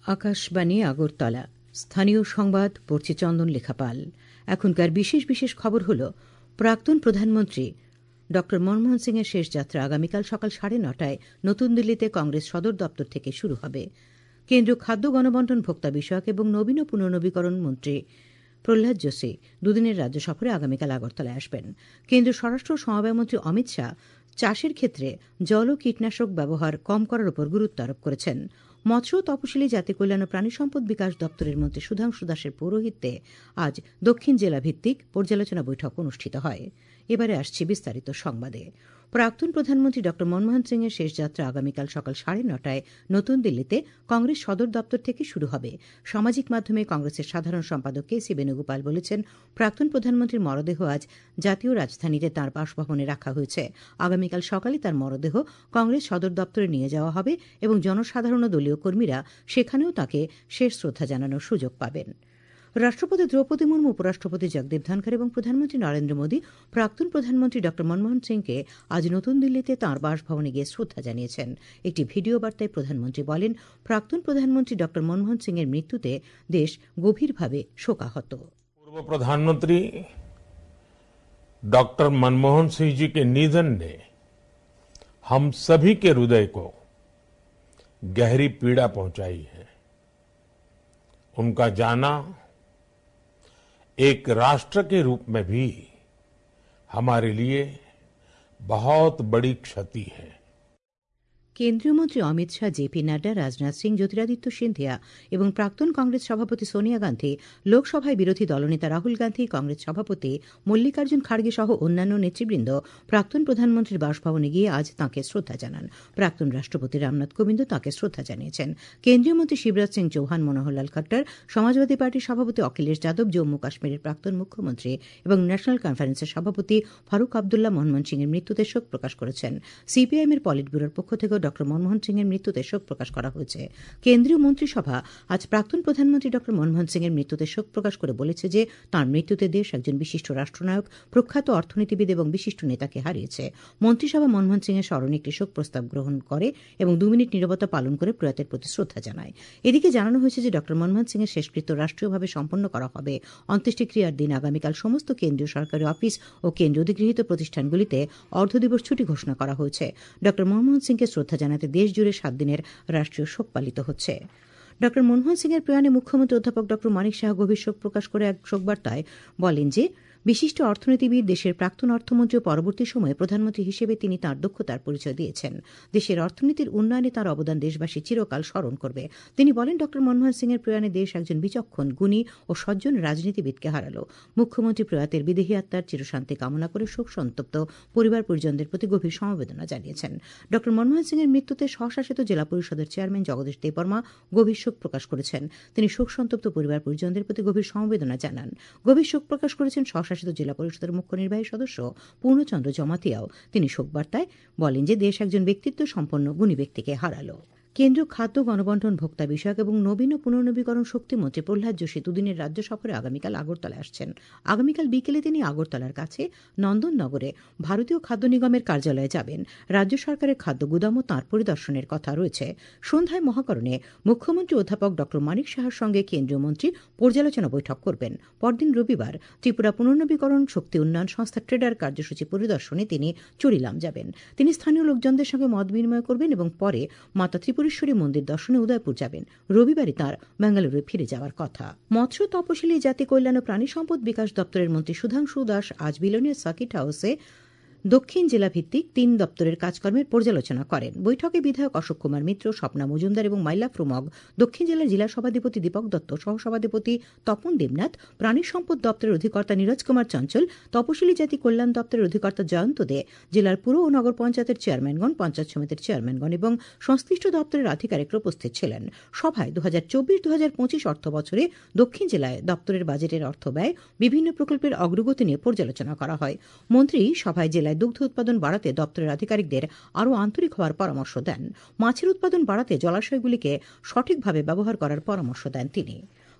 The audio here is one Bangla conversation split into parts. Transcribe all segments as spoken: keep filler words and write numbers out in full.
আকাশবাণী আগরতলা স্থানীয় সংবাদ পড়ছে চন্দন লেখাপাল। এখনকার বিশেষ বিশেষ খবর হল, প্রাক্তন প্রধানমন্ত্রী ড মনমোহন সিংয়ের শেষ যাত্রা আগামীকাল সকাল সাড়ে নটায় নতুন দিল্লিতে কংগ্রেস সদর দপ্তর থেকে শুরু হবে। কেন্দ্রীয় খাদ্য গণবণ্টন ভোক্তা বিষয়ক এবং নবীন ও পুনর্নবীকরণ মন্ত্রী প্রহ্লাদ যোশী দুদিনের রাজ্য সফরে আগামীকাল আগরতলায় আসবেন। কেন্দ্রীয় স্বরাষ্ট্র ও সমবায় মন্ত্রী অমিত শাহ চাষের ক্ষেত্রে জল ও কীটনাশক ব্যবহার কম করার উপর গুরুত্ব আরোপ করেছেন। মৎস্য ও তপশিলি জাতি কল্যাণ ও প্রাণী সম্পদ বিকাশ দপ্তরের মন্ত্রী সুধাংশু দাসের পৌরোহিত্যে আজ দক্ষিণ জেলা ভিত্তিক পর্যালোচনা বৈঠক অনুষ্ঠিত হয়। এবারে আসছে বিস্তারিত সংবাদে। প্রাক্তন প্রধানমন্ত্রী ড মনমোহন সিংয়ের শেষ যাত্রা আগামীকাল সকাল সাড়ে নটায় নতুন দিল্লিতে কংগ্রেস সদর দপ্তর থেকে শুরু হবে। সামাজিক মাধ্যমে কংগ্রেসের সাধারণ সম্পাদক কে সি বেণুগোপাল বলেছেন, প্রাক্তন প্রধানমন্ত্রীর মরদেহ আজ জাতীয় রাজধানীতে তাঁর বাসভবনে রাখা হয়েছে। আগামীকাল সকালে তাঁর মরদেহ কংগ্রেস সদর দপ্তরে নিয়ে যাওয়া হবে এবং জনসাধারণ ও দলীয় কর্মীরা সেখানেও তাঁকে শেষ শ্রদ্ধা জানানোর সুযোগ পাবেন। রাষ্ট্রপতি দ্রৌপদী মুর্মু, উপরাষ্ট্রপতি জগদীপ ধনখড় এবং প্রধানমন্ত্রী নরেন্দ্র মোদী প্রাক্তন প্রধানমন্ত্রী ড মনমোহন সিংকে আজ নতুন দিল্লিতে তাঁর বাসভবনে গিয়ে শ্রদ্ধা জানিয়েছেন। একটি ভিডিও বার্তায় প্রধানমন্ত্রী বলেন, প্রাক্তন প্রধানমন্ত্রী ড মনমোহন সিংয়ের মৃত্যুতে দেশ গভীরভাবে শোকাহত। पूर्व प्रधानमंत्री डॉक्टर मनमोहन सिंह जी के निधन ने हम सभी के हृदय को गहरी पीड़ा पहुंचाई है। उनका जाना एक राष्ट्र के रूप में भी हमारे लिए बहुत बड़ी क्षति है। কেন্দ্রীয় মন্ত্রী অমিত শাহ, জেপি নাড্ডা, রাজনাথ সিং, জ্যোতিরাদিত্য সিন্ধিয়া এবং প্রাক্তন কংগ্রেস সভাপতি সোনিয়া গান্ধী, লোকসভায় বিরোধী দলনেতা রাহুল গান্ধী, কংগ্রেস সভাপতি মল্লিকার্জুন খাড়গে সহ অন্যান্য নেতৃবৃন্দ প্রাক্তন প্রধানমন্ত্রীর বাসভবনে গিয়ে আজ তাঁকে শ্রদ্ধা জানান। প্রাক্তন রাষ্ট্রপতি রামনাথ কোবিন্দ তাঁকে শ্রদ্ধা জানিয়েছেন। কেন্দ্রীয় মন্ত্রী শিবরাজ সিং চৌহান, মনোহরলাল খট্টর, সমাজবাদী পার্টির সভাপতি অখিলেশ যাদব, জম্মু কাশ্মীরের প্রাক্তন মুখ্যমন্ত্রী এবং ন্যাশনাল কনফারেন্সের সভাপতি ফারুক আবদুল্লাহ মনমোহন সিংয়ের মৃত্যুতে শোক প্রকাশ করেছেন। সিপিআইএমের পলিট ব্যুরোর পক্ষ থেকে ড মনমোহন সিংয়ের মৃত্যুতে শোক প্রকাশ করা হয়েছে। কেন্দ্রীয় মন্ত্রিসভা আজ প্রাক্তন প্রধানমন্ত্রী ড মনমোহন সিংয়ের মৃত্যুতে শোক প্রকাশ করে বলেছে যে তাঁর মৃত্যুতে দেশ একজন বিশিষ্ট রাষ্ট্রনায়ক, প্রখ্যাত অর্থনীতিবিদ এবং বিশিষ্ট নেতাকে হারিয়েছে। মন্ত্রিসভা মনমোহন সিংয়ের স্মরণে একটি শোক প্রস্তাব গ্রহণ করে এবং দু মিনিট নীরবতা পালন করে প্রয়াতের প্রতি শ্রদ্ধা জানায়। এদিকে জানানো হয়েছে যে ড মনমোহন সিংয়ের শেষকৃত্য রাষ্ট্রীয়ভাবে সম্পন্ন করা হবে। অন্ত্যেষ্টিক্রিয়ার দিন আগামীকাল সমস্ত কেন্দ্রীয় সরকারি অফিস ও কেন্দ্র অধিগৃহীত প্রতিষ্ঠানগুলিতে অর্ধদিবস ছুটি ঘোষণা করা হয়েছে। ড মনমোহন সিংকে শ্রদ্ধা জানাতে দেশ জুড়ে সাত দিনের রাষ্ট্রীয় শোক পালিত হচ্ছে। ড মনমোহন সিংয়ের প্রয়াণে মুখ্যমন্ত্রী অধ্যাপক ড মানিক সাহা গভীর শোক প্রকাশ করে এক শোকবার্তায় বলেন যে বিশিষ্ট অর্থনীতিবিদ, দেশের প্রাক্তন অর্থমন্ত্রী ও পরবর্তী সময়ে প্রধানমন্ত্রী হিসেবে তিনি তাঁর দক্ষতার পরিচয় দিয়েছেন। দেশের অর্থনীতির উন্নয়নে তাঁর অবদান দেশবাসী চিরকাল স্মরণ করবে। তিনি বলেন, ড মনমোহন সিংয়ের প্রয়াণে দেশ একজন বিচক্ষণ, গুণী ও সজ্জন রাজনীতিবিদকে হারালো। মুখ্যমন্ত্রী প্রয়াতের বিদেহী আত্মার চিরশান্তি কামনা করে শোক সন্তপ্ত পরিবার পরিজনদের প্রতি গভীর সমবেদনা জানিয়েছেন। ড মনমোহন সিংয়ের মৃত্যুতে স্বশাসিত জেলা পরিষদের চেয়ারম্যান জগদীশ দেববর্মা গভীর শোক প্রকাশ করেছেন। তিনি শোক সন্তপ্ত পরিবার পরিজনদের প্রতি গভীর সমবেদনা জানান। গভীর শোক প্রকাশ করেছেন স্বশাসিত জেলা পরিষদের মুখ্য নির্বাহী সদস্য পূর্ণচন্দ্র জমাতিয়াও। তিনি শোকবার্তায় বলেন যে দেশ একজন ব্যক্তিত্ব সম্পন্ন গুণী ব্যক্তিকে হারালো। কেন্দ্রীয় খাদ্য গণবণ্টন ভোক্তা বিষয়ক এবং নবীন ও পুনর্নবীকরণ শক্তিমন্ত্রী প্রহ্লাদ যোশী দুদিনের রাজ্য সফরে আগামীকাল আগরতলায় আসছেন। আগামীকাল বিকেলে তিনি আগরতলার কাছে নন্দননগরে ভারতীয় খাদ্য নিগমের কার্যালয়ে যাবেন। রাজ্য সরকারের খাদ্য গুদামও তাঁর পরিদর্শনের কথা রয়েছে। সন্ধ্যায় মহাকরণে মুখ্যমন্ত্রী অধ্যাপক ড মানিক সাহার সঙ্গে কেন্দ্রীয় মন্ত্রী পর্যালোচনা বৈঠক করবেন। পরদিন রবিবার ত্রিপুরা পুনর্নবীকরণ শক্তি উন্নয়ন সংস্থা ট্রেডার কার্যসূচি পরিদর্শনে তিনি চুরিলাম যাবেন। তিনি স্থানীয় লোকজনদের সঙ্গে মত বিনিময় করবেন এবং পরে মাতা ত্রিপুরা মন্দির দর্শনে উদয়পুর যাবেন। রবিবারই তাঁর বেঙ্গালুরু ফিরে যাওয়ার কথা। মৎস্য তপশিলি জাতি কল্যাণ ও প্রাণী সম্পদ বিকাশ দপ্তরের মন্ত্রী সুধাংশু দাস আজ বিলোনিয়া সার্কিট হাউসে দক্ষিণ জেলা ভিত্তিক তিন দপ্তরের কাজকর্মের পর্যালোচনা করেন। বৈঠকে বিধায়ক অশোক কুমার মিত্র, স্বপ্না মজুমদার এবং মাইলা ফ্রুমগ, দক্ষিণ জেলার জেলা সভাধিপতি দীপক দত্ত, সহসভাধিপতি তপন দেবনাথ, প্রাণী সম্পদ দপ্তরের অধিকর্তা নীরজ কুমার চঞ্চল, তপশিলি জাতি কল্যাণ দপ্তরের অধিকর্তা জয়ন্ত দে, জেলার পুর ও নগর পঞ্চায়েতের চেয়ারম্যানগণ, পঞ্চায়েত সমিতির চেয়ারম্যানগণ এবং সংশ্লিষ্ট দপ্তরের আধিকারিকরা উপস্থিত ছিলেন। সভায় দু হাজার চব্বিশ দু হাজার পঁচিশ অর্থ বছরে দক্ষিণ জেলায় দপ্তরের বাজেটের অর্থ ব্যয়, বিভিন্ন প্রকল্পের অগ্রগতি নিয়ে পর্যালোচনা করা হয়। মন্ত্রী সভায় জেলায় দুগ্ধ উৎপাদন বাড়াতে দপ্তরের আধিকারিকদের আরও আন্তরিক হওয়ার পরামর্শ দেন। মাছের উৎপাদন বাড়াতে জলাশয়গুলিকে সঠিকভাবে ব্যবহার করার পরামর্শ দেন তিনি।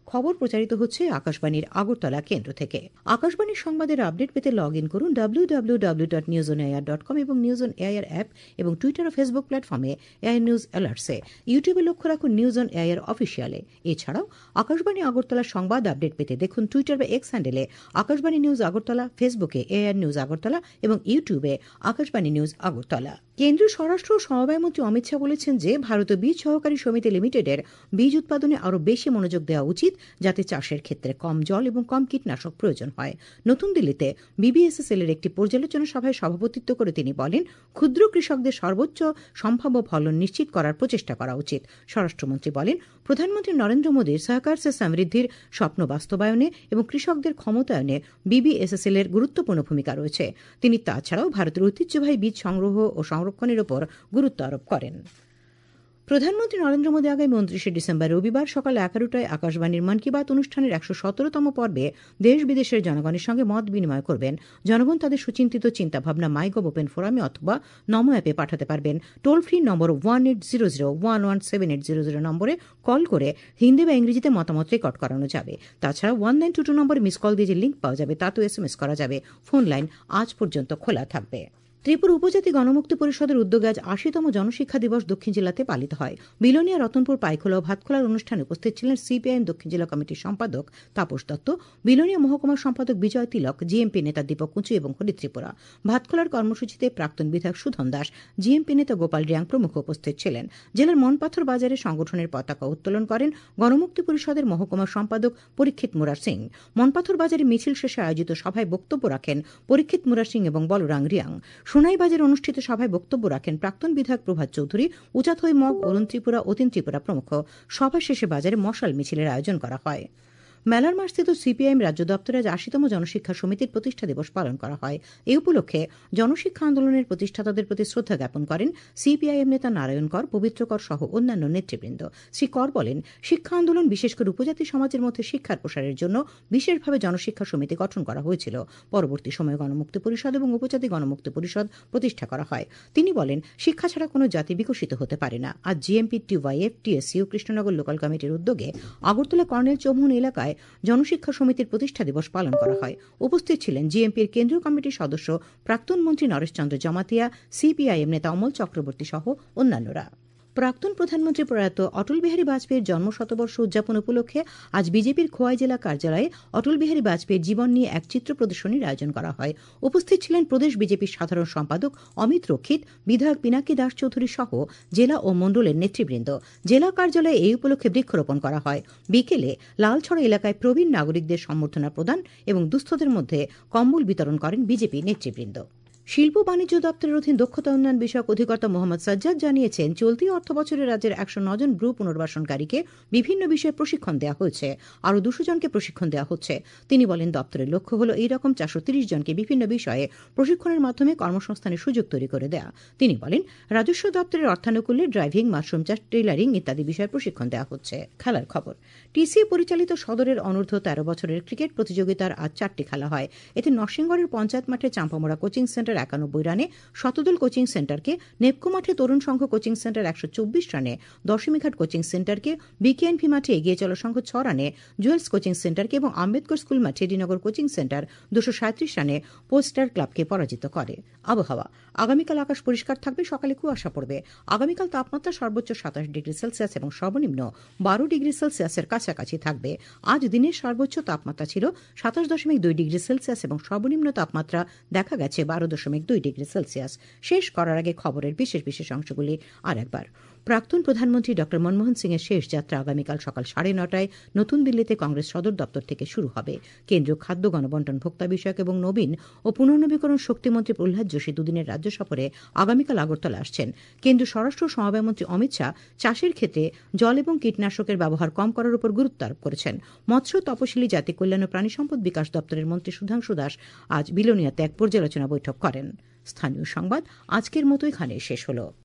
খবর প্রচারিত হচ্ছে আকাশবাণীর আগরতলা কেন্দ্র থেকে। আকাশবাণীর সংবাদের আপডেট পেতে লগ ইন করুন W W W dot news on air dot com এবং নিউজ অন এয়ার অ্যাপ এবং টুইটার ও ফেসবুক প্ল্যাটফর্মে এয়ার নিউজ অ্যালার্টসে। ইউটিউবে লক্ষ্য রাখুন নিউজ অন এয়ার অফিসিয়ালে। এছাড়াও আকাশবাণী আগরতলার সংবাদ আপডেট পেতে দেখুন টুইটার বা এক্স হ্যান্ডেলে আকাশবাণী নিউজ আগরতলা, ফেসবুকে এয়ার নিউজ আগরতলা এবং ইউটিউবে আকাশবাণী নিউজ আগরতলা। কেন্দ্রীয় স্বরাষ্ট্র ও সমবায় মন্ত্রী অমিত শাহ বলেছেন যে ভারতীয় বীজ সহকারী সমিতি লিমিটেডের বীজ উৎপাদনে আরও বেশি মনোযোগ দেওয়া উচিত, যাতে চাষের ক্ষেত্রে কম জল এবং কম কীটনাশক প্রয়োজন হয়। নতুন দিল্লিতে বিবিএসএসএল এর একটি পর্যালোচনা সভায় সভাপতিত্ব করে তিনি বলেন, ক্ষুদ্র কৃষকদের সর্বোচ্চ সম্ভাব্য ফলন নিশ্চিত করার প্রচেষ্টা করা উচিত। স্বরাষ্ট্রমন্ত্রী বলেন, প্রধানমন্ত্রী নরেন্দ্র মোদীর সহকার সে সমৃদ্ধির স্বপ্ন বাস্তবায়নে এবং কৃষকদের ক্ষমতায়নে বিবিএসএসএল এর গুরুত্বপূর্ণ ভূমিকা রয়েছে। তিনি তাছাড়াও ভারতের ঐতিহ্যবাহী বীজ সংগ্রহ ও সংরক্ষণের উপর গুরুত্ব আরোপ করেন। প্রধানমন্ত্রী নরেন্দ্র মোদী আগামী উনত্রিশে ডিসেম্বর রবিবার সকাল এগারোটায় আকাশবাণীর মন কি বাত অনুষ্ঠানের একশো সতেরোতম পর্বে দেশ বিদেশের জনগণের সঙ্গে মত বিনিময় করবেন। জনগণ তাদের সুচিন্তিত চিন্তাভাবনা মাইগভ ওপেন ফোরামে অথবা নমো অ্যাপে পাঠাতে পারবেন। Toll free number one eight zero zero one one seven eight zero zero নম্বরে কল করে হিন্দি বা ইংরেজিতে মতামত রেকর্ড করানো যাবে। তাছাড়া ওয়ান নাইন টু টু নম্বরে মিস কল দিয়ে যে লিঙ্ক পাওয়া যাবে তাতেও এস এম এস করা যাবে। ফোন লাইন আজ পর্যন্ত খোলা থাকবে। ত্রিপুরা উপজাতি গণমুক্তি পরিষদের উদ্যোগে আজ আশিতম জনশিক্ষা দিবস দক্ষিণ জেলাতে পালিত হয়। বিলোনিয়া, রতনপুর, পাইখোলা ও ভাতখোলার অনুষ্ঠানে উপস্থিত ছিলেন সিপিআইএম দক্ষিণ জেলা কমিটির সম্পাদক তাপস দত্ত, বিলোনিয়া মহকুমার সম্পাদক বিজয় তিলক, জিএমপি নেতা দীপক কুঁচু এবং হরি ত্রিপুরা। ভাতখোলার কর্মসূচিতে প্রাক্তন বিধায়ক সুধন দাস, জিএমপি নেতা গোপাল রিয়াং প্রমুখ উপস্থিত ছিলেন। জেলার মনপাথর বাজারে সংগঠনের পতাকা উত্তোলন করেন গণমুক্তি পরিষদের মহকুমার সম্পাদক পরীক্ষিত মুরার সিং। মনপাথর বাজারে মিছিল শেষে আয়োজিত সভায় বক্তব্য রাখেন পরীক্ষিত মুরার সিং এবং বলরাং রিয়াং। সোনাইবাজারে অনুষ্ঠিত সভায় বক্তব্য রাখেন প্রাক্তন বিধায়ক প্রভাত চৌধুরী, উচাথই মগ, অরুণ ত্রিপুরা, অতীন ত্রিপুরা প্রমুখ। সভা শেষে বাজারে মশাল মিছিলের আয়োজন করা হয়। মেলার মাঠস্থিত সিপিআইএম রাজ্য দপ্তরে আজ আশিতম জনশিক্ষা সমিতির প্রতিষ্ঠা দিবস পালন করা হয়। এই উপলক্ষে জনশিক্ষা আন্দোলনের প্রতিষ্ঠাতাদের প্রতি শ্রদ্ধা জ্ঞাপন করেন সিপিআইএম নেতা নারায়ণ কর, পবিত্র কর সহ অন্যান্য নেতৃবৃন্দ। শ্রী কর বলেন, শিক্ষা আন্দোলন বিশেষ করে উপজাতি সমাজের মধ্যে শিক্ষার প্রসারের জন্য বিশেষভাবে জনশিক্ষা সমিতি গঠন করা হয়েছিল। পরবর্তী সময়ে গণমুক্তি পরিষদ এবং উপজাতি গণমুক্তি পরিষদ প্রতিষ্ঠা করা হয়। তিনি বলেন, শিক্ষা ছাড়া কোনো জাতি বিকশিত হতে পারে না। আজ GMP, TYF, TSU, Krishnanagar local কমিটির উদ্যোগে আগরতলা কর্নেল চৌমুহন এলাকায় জনশিক্ষা সমিতির প্রতিষ্ঠা দিবস পালন করা হয়। উপস্থিত ছিলেন জিএমপির কেন্দ্রীয় কমিটির সদস্য প্রাক্তন মন্ত্রী নরেশ চন্দ্র জমাতিয়া, সিপিআইএম নেতা অমল চক্রবর্তী সহ অন্যান্যরা। প্রাক্তন প্রধানমন্ত্রী প্রয়াত অটল বিহারী বাজপেয়ীর জন্ম শতবর্ষ উদযাপন উপলক্ষে আজ বিজেপির খোয়াই জেলা কার্যালয়ে অটল বিহারী বাজপেয়ীর জীবন নিয়ে এক চিত্র প্রদর্শনীর আয়োজন করা হয়। উপস্থিত ছিলেন প্রদেশ বিজেপির সাধারণ সম্পাদক অমিত রক্ষিত, বিধায়ক পিনাকি দাস চৌধুরী সহ জেলা ও মণ্ডলের নেতৃবৃন্দ। জেলা কার্যালয়ে এই উপলক্ষে বৃক্ষরোপণ করা হয়। বিকেলে লালছড়া এলাকায় প্রবীণ নাগরিকদের সম্বর্ধনা প্রদান এবং দুস্থদের মধ্যে কম্বল বিতরণ করেন বিজেপি নেতৃবৃন্দ। শিল্প বাণিজ্য দপ্তরের অধীন দক্ষতা উন্নয়ন বিষয়ক অধিকর্তা মোহাম্মদ সাজ্জাদ জানিয়েছেন, চলতি অর্থ বছরে রাজ্যের একশো নয় জন ব্রু পুনর্বাসনকারীকে বিভিন্ন বিষয়ে প্রশিক্ষণ দেওয়া হয়েছে। আরও দুশো জনকে প্রশিক্ষণ দেওয়া হচ্ছে। তিনি বলেন, দপ্তরের লক্ষ্য হল এইরকম চারশো তিরিশ জনকে বিভিন্ন বিষয়ে প্রশিক্ষণের মাধ্যমে কর্মসংস্থানের সুযোগ তৈরি করে দেওয়া। তিনি বলেন, রাজস্ব দপ্তরের অর্থানুকূল্যে ড্রাইভিং, মাশরুম চাষ, টেইলারিং ইত্যাদি বিষয়ে প্রশিক্ষণ দেওয়া হচ্ছে। খেলার খবর। টিসিএ পরিচালিত সদরের অনূর্ধ্ব তেরো বছরের ক্রিকেট প্রতিযোগিতার আজ চারটি খেলা হয়। এতে নরসিংগড়ের পঞ্চায়েত মাঠে চাম্পামোড়া কোচিং সেন্টার একানব্বই রানে, শতদল কোচিং সেন্টারকে, নেপকো মাঠে তরুণ সংঘ কোচিং সেন্টার একশো চব্বিশ রানে, দশমীঘাট কোচিং সেন্টারকে, বিকেএনপি মাঠে এগিয়ে চলা সংঘ ছ রানে, জুয়েলস কোচিং সেন্টারকে এবং আম্বেদকর স্কুল মাঠে ডিনগর কোচিং সেন্টার দুশো সাঁত্রিশ রানে পোস্টার ক্লাবকে পরাজিত করে। আবহাওয়া। আগামীকাল আকাশ পরিষ্কার থাকবে, সকালে কুয়াশা পড়বে। আগামীকাল তাপমাত্রা সর্বোচ্চ সাতাশ ডিগ্রি সেলসিয়াস এবং সর্বনিম্ন বারো ডিগ্রি সেলসিয়াসের কাছাকাছি থাকবে। আজ দিনের সর্বোচ্চ তাপমাত্রা ছিল সাতাশ দশমিক দুই ডিগ্রি সেলসিয়াস এবং সর্বনিম্ন তাপমাত্রা দেখা গেছে বারো দশমিক দুই ডিগ্রি সেলসিয়াস। শেষ করার আগে খবরের বিশেষ বিশেষ অংশগুলি আর একবার। প্রাক্তন প্রধানমন্ত্রী ড মনমোহন সিং এর শেষ যাত্রা আগামীকাল সকাল সাড়ে নটায় নতুন দিল্লিতে কংগ্রেস সদর দপ্তর থেকে শুরু হবে। কেন্দ্রীয় খাদ্য, গণবন্টন, ভোক্তা বিষয়ক এবং নবীন ও পুনর্নবীকরণ শক্তিমন্ত্রী প্রহ্লাদ যোশী দুদিনের রাজ্য সফরে আগামীকাল আগরতলা আসছেন। কেন্দ্রীয় স্বরাষ্ট্র ও সমবায় মন্ত্রী অমিত শাহ চাষের ক্ষেত্রে জল এবং কীটনাশকের ব্যবহার কম করার উপর গুরুত্ব আরোপ করেছেন। মৎস্য, তপশিলি জাতি কল্যাণ ও প্রাণী সম্পদ বিকাশ দপ্তরের মন্ত্রী সুধাংশু দাস আজ বিলোনিয়াতে এক পর্যালোচনা বৈঠক করেন। স্থানীয় সংবাদ আজকের মতো এখানে শেষ হল।